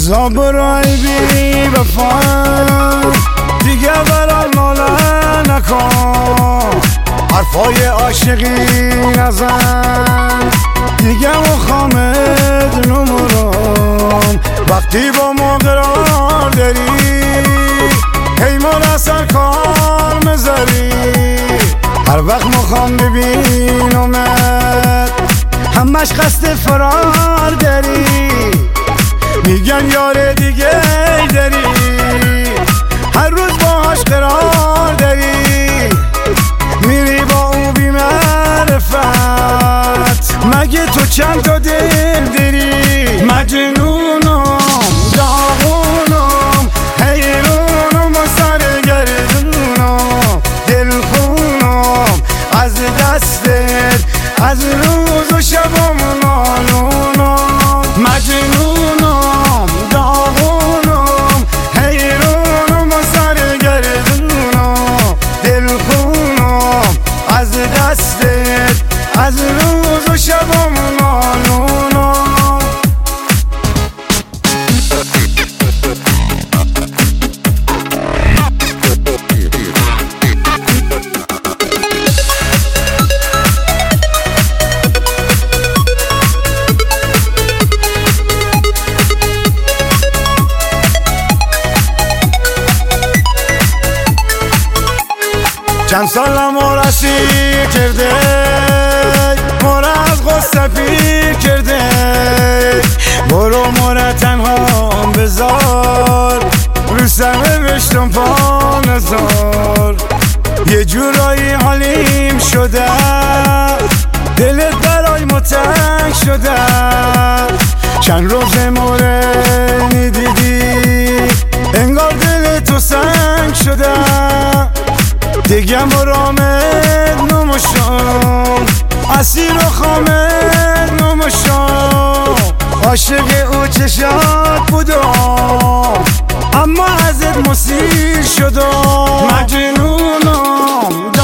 روزا برای بی وفا دیگه برام ناله نکن، حرفای عاشقی نزن دیگه مخامد نمورم. وقتی با ما قرار داری پیمان اثر کار مذاری، هر وقت مخوام ببینمت همش قصد فرار داری. میگن یار دیگه داری، هر روز باهاش قرار داری، میری با او بی معرفت. مگه تو چند تا دل داری؟ مجنونم داغونم حیرونم و سرگردونم، دلخونم از دستت از روز و شبم نالونم. مجنونم داغونم حیرونم و سرگردونم، دلخونم از دستت از روز و شبم نالونم. چند سالم رسید کرده، ما را از غصه پیر کرده. برو ما را تنها بذار، رو سمه بشتم پا نزار. یه جورایی حالیم شده، دلت برای ما تنگ شده. چند روز مورد دیدی انگار دل تو سنگ شده. دیگه مرامت نموشم، اسیر و خامت نموشم. عاشق او چشات بودم اما ازت مسیر شدم. مجنونم